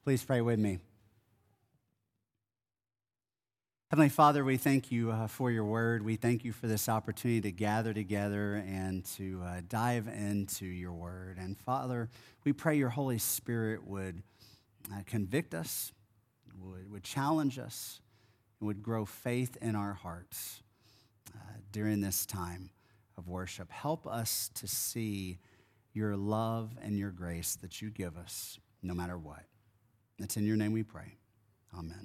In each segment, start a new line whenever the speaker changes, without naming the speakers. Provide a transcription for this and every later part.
Please pray with me. Heavenly Father, we thank you for your word. We thank you for this opportunity to gather together and to dive into your word. And Father, we pray your Holy Spirit would convict us, would challenge us, and would grow faith in our hearts during this time of worship. Help us to see your love and your grace that you give us no matter what. It's in your name we pray. Amen.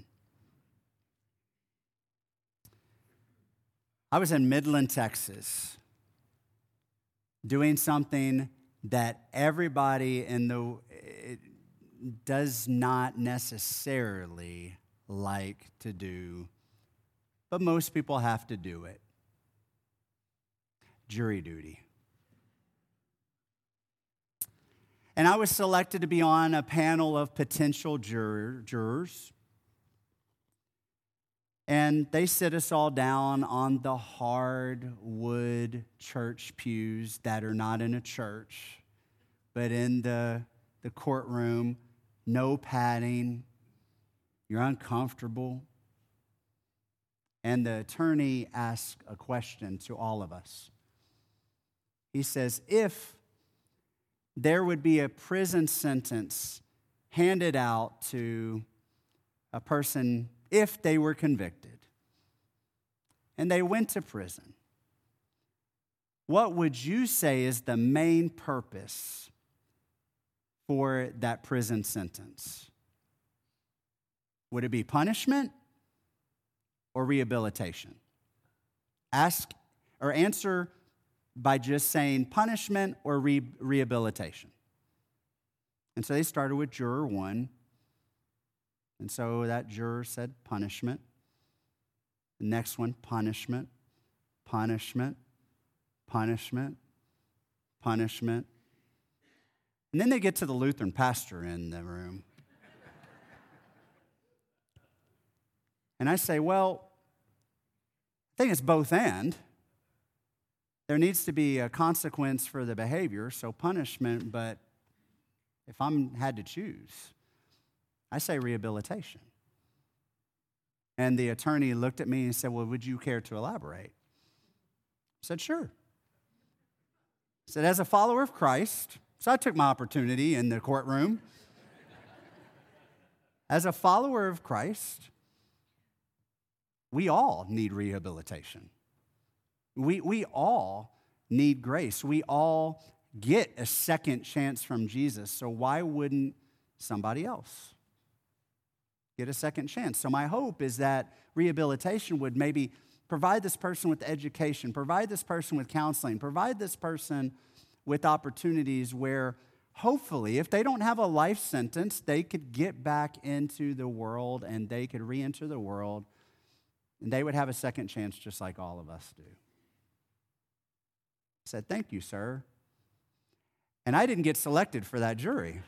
I was in Midland, Texas, doing something that everybody does not necessarily like to do, but most people have to do it. Jury duty. And I was selected to be on a panel of potential jurors. And they sit us all down on the hardwood church pews that are not in a church, but in the courtroom, no padding. You're uncomfortable. And the attorney asks a question to all of us. He says, if there would be a prison sentence handed out to a person if they were convicted and they went to prison, what would you say is the main purpose for that prison sentence? Would it be punishment or rehabilitation? Ask or answer by just saying punishment or rehabilitation. And so they started with juror 1. And so that juror said punishment. The next one, punishment, punishment, punishment, punishment. And then they get to the Lutheran pastor in the room. And I say, well, I think it's both and. There needs to be a consequence for the behavior, so punishment, but if I'm had to choose, I say rehabilitation. And the attorney looked at me and said, well, would you care to elaborate? I said, sure. I said, as a follower of Christ, so I took my opportunity in the courtroom. As a follower of Christ, we all need rehabilitation. We all need grace. We all get a second chance from Jesus. So why wouldn't somebody else get a second chance? So my hope is that rehabilitation would maybe provide this person with education, provide this person with counseling, provide this person with opportunities where hopefully, if they don't have a life sentence, they could get back into the world and they could re-enter the world and they would have a second chance just like all of us do. I said, thank you, sir. And I didn't get selected for that jury.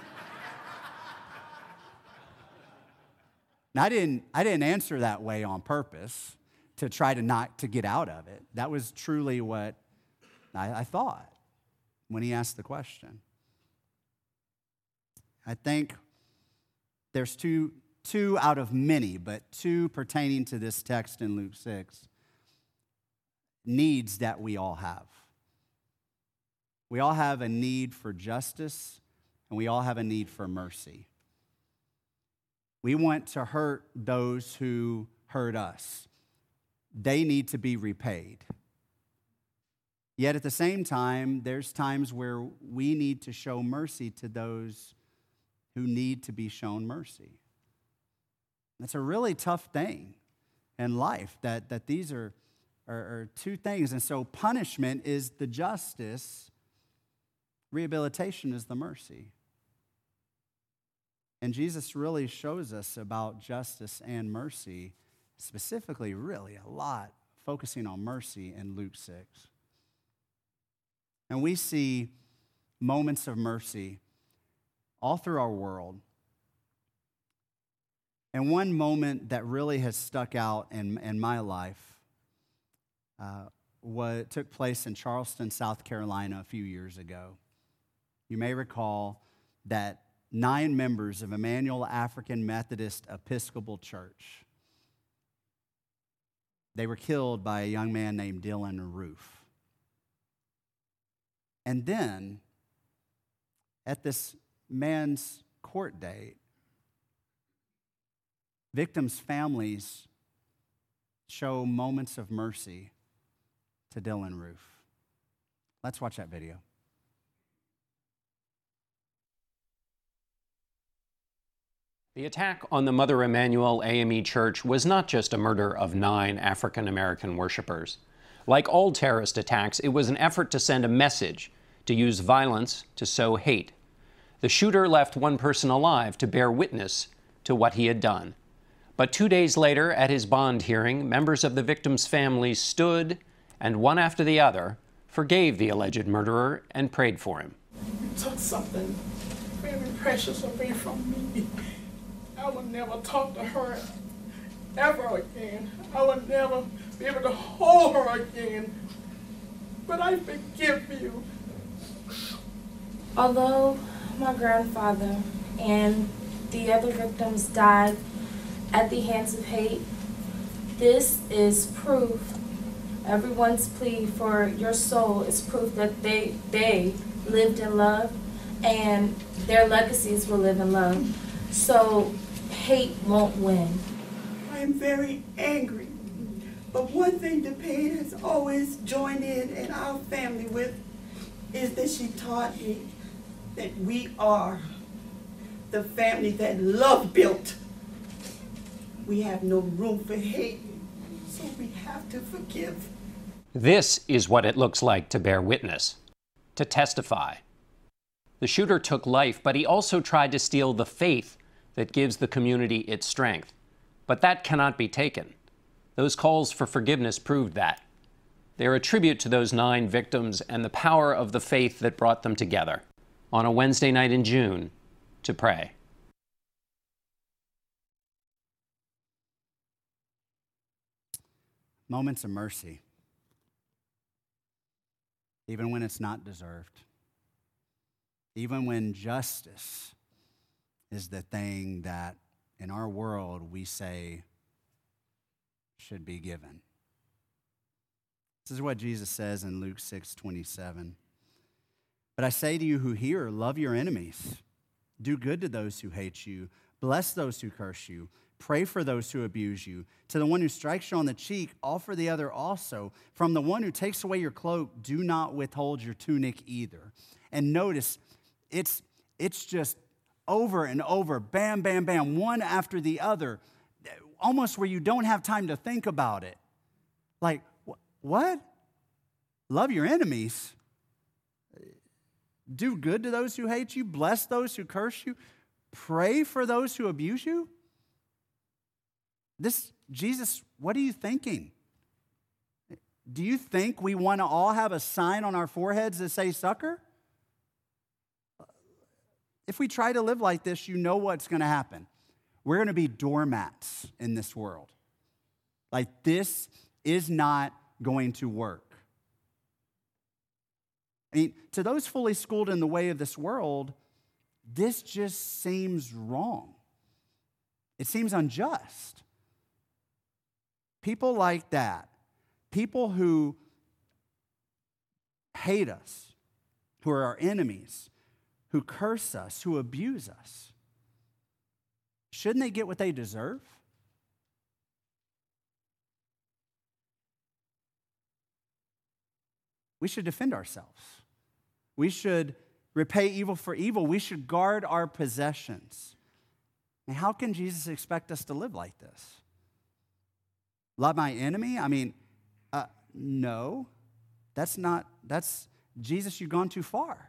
Now, I didn't answer that way on purpose to try to get out of it. That was truly what I thought when he asked the question. I think there's two out of many, but two pertaining to this text in Luke 6, needs that we all have. We all have a need for justice, and we all have a need for mercy. We want to hurt those who hurt us. They need to be repaid. Yet at the same time, there's times where we need to show mercy to those who need to be shown mercy. That's a really tough thing in life, that these are two things. And so punishment is the justice. Rehabilitation is the mercy. And Jesus really shows us about justice and mercy, specifically really a lot, focusing on mercy in Luke 6. And we see moments of mercy all through our world. And one moment that really has stuck out in my life took place in Charleston, South Carolina a few years ago. You may recall that 9 members of Emmanuel African Methodist Episcopal Church. They were killed by a young man named Dylan Roof. And then, at this man's court date, victims' families show moments of mercy to Dylan Roof. Let's watch that video.
The attack on the Mother Emanuel AME Church was not just a murder of 9 African-American worshipers. Like all terrorist attacks, it was an effort to send a message, to use violence to sow hate. The shooter left one person alive to bear witness to what he had done. But 2 days later, at his bond hearing, members of the victims' families stood and, one after the other, forgave the alleged murderer and prayed for him.
You took something very precious away from me. I will never talk to her ever again. I will never be able to hold her again. But I forgive you.
Although my grandfather and the other victims died at the hands of hate, this is proof. Everyone's plea for your soul is proof that they lived in love and their legacies will live in love. So hate won't win.
I am very angry. But one thing DePayne has always joined in our family with is that she taught me that we are the family that love built. We have no room for hate, so we have to forgive.
This is what it looks like to bear witness, to testify. The shooter took life, but he also tried to steal the faith that gives the community its strength. But that cannot be taken. Those calls for forgiveness proved that. They're a tribute to those 9 victims and the power of the faith that brought them together on a Wednesday night in June to pray.
Moments of mercy, even when it's not deserved, even when justice is the thing that in our world we say should be given. This is what Jesus says in Luke 6:27. But I say to you who hear, love your enemies. Do good to those who hate you. Bless those who curse you. Pray for those who abuse you. To the one who strikes you on the cheek, offer the other also. From the one who takes away your cloak, do not withhold your tunic either. And notice, it's just over and over, bam, bam, bam, one after the other, almost where you don't have time to think about it. Like, what? Love your enemies. Do good to those who hate you. Bless those who curse you. Pray for those who abuse you. Jesus, what are you thinking? Do you think we want to all have a sign on our foreheads that say sucker? If we try to live like this, you know what's going to happen. We're going to be doormats in this world. Like, this is not going to work. I mean, to those fully schooled in the way of this world, this just seems wrong. It seems unjust. People like that, people who hate us, who are our enemies, who curse us, who abuse us, shouldn't they get what they deserve? We should defend ourselves. We should repay evil for evil. We should guard our possessions. And how can Jesus expect us to live like this? Love my enemy? I mean, no. That's Jesus, you've gone too far.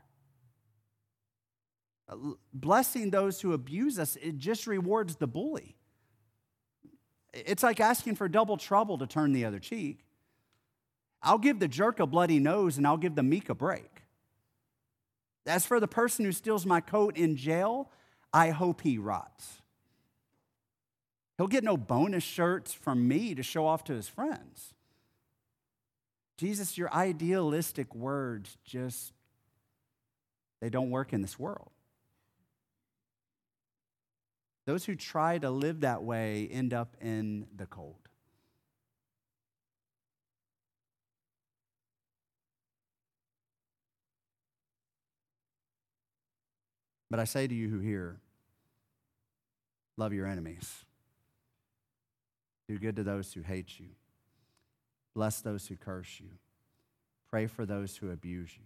Blessing those who abuse us, it just rewards the bully. It's like asking for double trouble to turn the other cheek. I'll give the jerk a bloody nose and I'll give the meek a break. As for the person who steals my coat in jail, I hope he rots. He'll get no bonus shirts from me to show off to his friends. Jesus, your idealistic words they don't work in this world. Those who try to live that way end up in the cold. But I say to you who hear, love your enemies. Do good to those who hate you. Bless those who curse you. Pray for those who abuse you.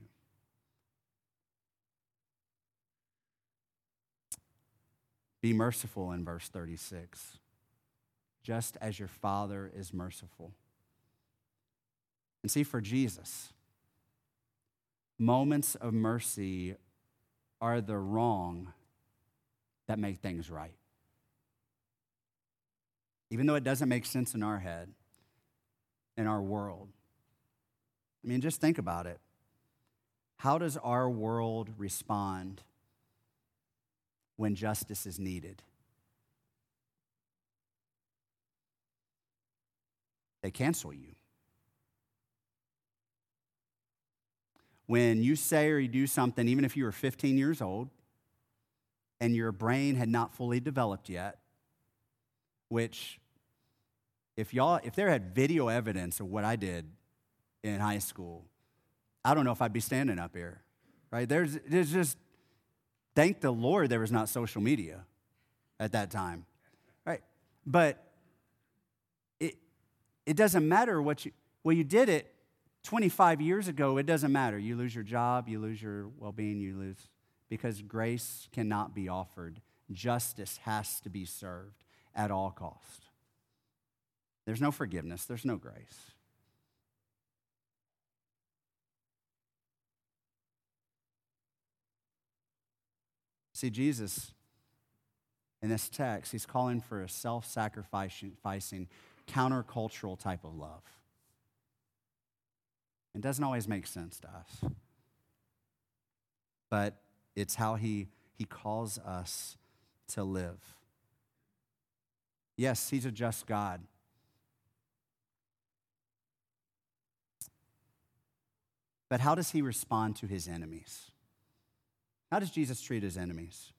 Be merciful in verse 36, just as your Father is merciful. And see, for Jesus, moments of mercy are the wrong that make things right. Even though it doesn't make sense in our head, in our world. I mean, just think about it. How does our world respond when justice is needed? They cancel you. When you say or you do something, even if you were 15 years old and your brain had not fully developed yet, which if there had video evidence of what I did in high school, I don't know if I'd be standing up here, right? There's just, thank the Lord there was not social media at that time, right? But it doesn't matter you did it 25 years ago, it doesn't matter. You lose your job, you lose your well-being, you lose, because grace cannot be offered. Justice has to be served at all cost. There's no forgiveness, there's no grace. See, Jesus, in this text, he's calling for a self-sacrificing, countercultural type of love. It doesn't always make sense to us, but it's how he calls us to live. Yes, he's a just God. But how does he respond to his enemies? How does Jesus treat his enemies?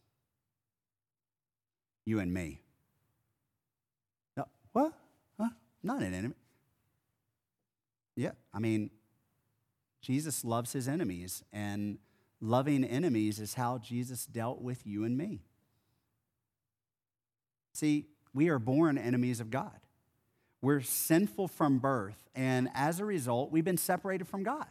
You and me. No, what? Huh? Not an enemy. Yeah, I mean, Jesus loves his enemies, and loving enemies is how Jesus dealt with you and me. See, we are born enemies of God. We're sinful from birth, and as a result, we've been separated from God.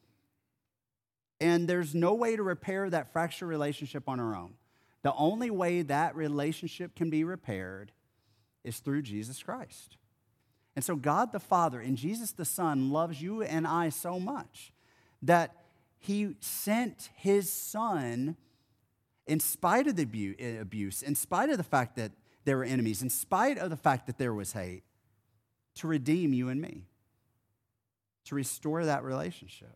And there's no way to repair that fractured relationship on our own. The only way that relationship can be repaired is through Jesus Christ. And so God the Father and Jesus the Son loves you and I so much that he sent his Son in spite of the abuse, in spite of the fact that there were enemies, in spite of the fact that there was hate, to redeem you and me, to restore that relationship.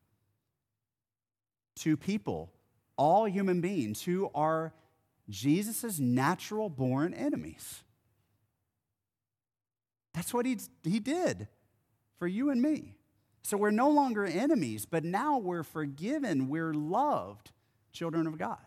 To people, all human beings who are Jesus' natural born enemies. That's what he did for you and me. So we're no longer enemies, but now we're forgiven, we're loved children of God.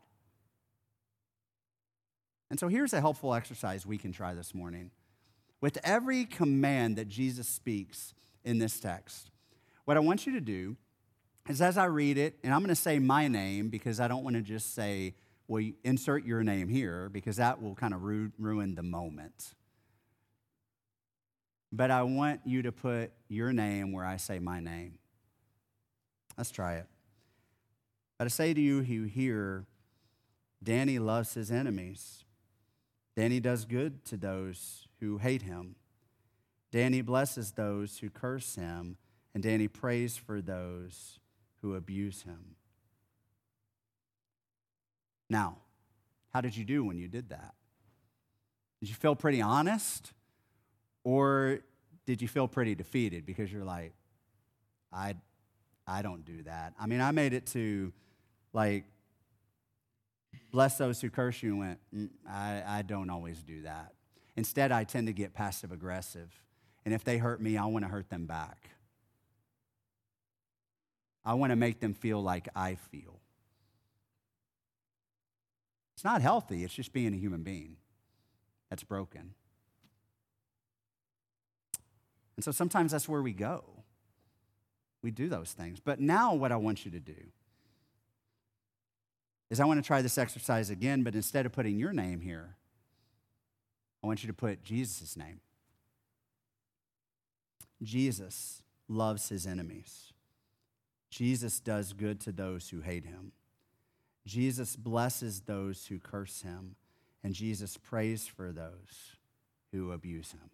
And so here's a helpful exercise we can try this morning. With every command that Jesus speaks in this text, what I want you to do is as I read it, and I'm going to say my name because I don't want to just say, well, you insert your name here, because that will kind of ruin the moment. But I want you to put your name where I say my name. Let's try it. But I say to you who hear, Danny loves his enemies. Danny does good to those who hate him. Danny blesses those who curse him, and Danny prays for those who abuse him. Now, how did you do when you did that? Did you feel pretty honest? Or did you feel pretty defeated because you're like, I don't do that. I mean, I made it to like, bless those who curse you, and went, I don't always do that. Instead, I tend to get passive aggressive. And if they hurt me, I want to hurt them back. I want to make them feel like I feel. It's not healthy. It's just being a human being that's broken. And so sometimes that's where we go. We do those things. But now what I want you to do is I want to try this exercise again, but instead of putting your name here, I want you to put Jesus' name. Jesus loves his enemies. Jesus does good to those who hate him. Jesus blesses those who curse him, and Jesus prays for those who abuse him.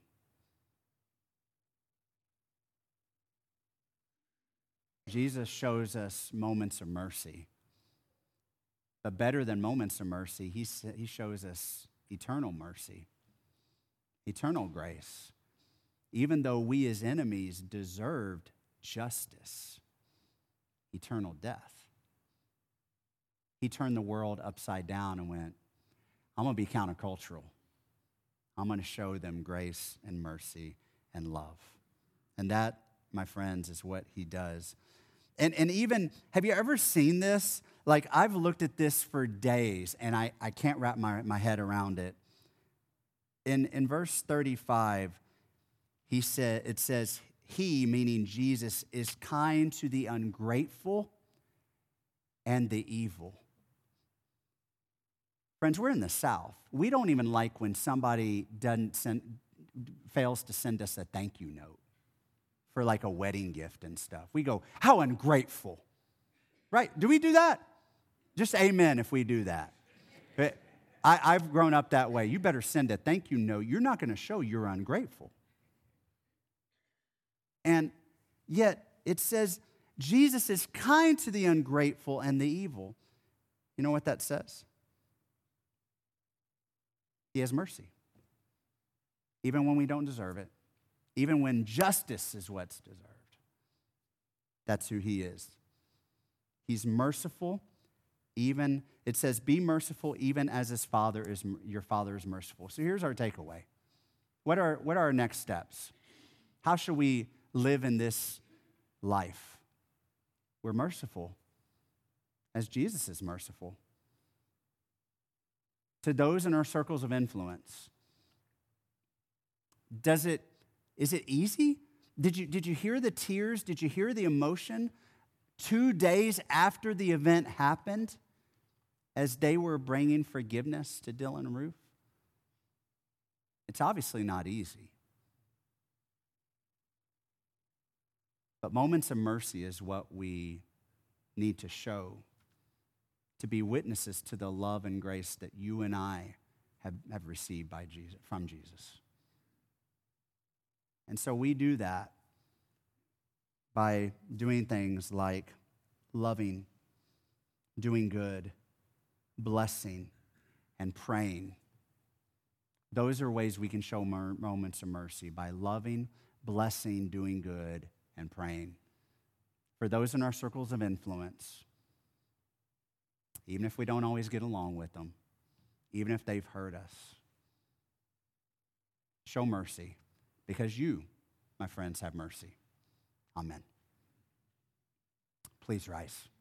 Jesus shows us moments of mercy. But better than moments of mercy, he shows us eternal mercy, eternal grace. Even though we as enemies deserved justice, eternal death. He turned the world upside down and went, I'm going to be countercultural. I'm going to show them grace and mercy and love. And that, my friends, is what he does. And even, have you ever seen this? Like, I've looked at this for days, and I can't wrap my head around it. In verse 35, it says, he, meaning Jesus, is kind to the ungrateful and the evil. Friends, we're in the South. We don't even like when somebody fails to send us a thank you note for like a wedding gift and stuff. We go, how ungrateful, right? Do we do that? Just amen if we do that. But I've grown up that way. You better send a thank you note. You're not going to show you're ungrateful. And yet it says Jesus is kind to the ungrateful and the evil. You know what that says? He has mercy. Even when we don't deserve it. Even when justice is what's deserved. That's who he is. He's merciful. Even, it says, be merciful even as your Father is merciful. So here's our takeaway. What are our next steps? How should we live in this life? We're merciful as Jesus is merciful. To those in our circles of influence, is it easy? Did you hear the tears? Did you hear the emotion 2 days after the event happened as they were bringing forgiveness to Dylan and Ruth? It's obviously not easy. But moments of mercy is what we need to show to be witnesses to the love and grace that you and I have received from Jesus. And so we do that by doing things like loving, doing good, blessing, and praying. Those are ways we can show moments of mercy, by loving, blessing, doing good, and praying. For those in our circles of influence, even if we don't always get along with them, even if they've hurt us, show mercy, because you, my friends, have mercy. Amen. Please rise.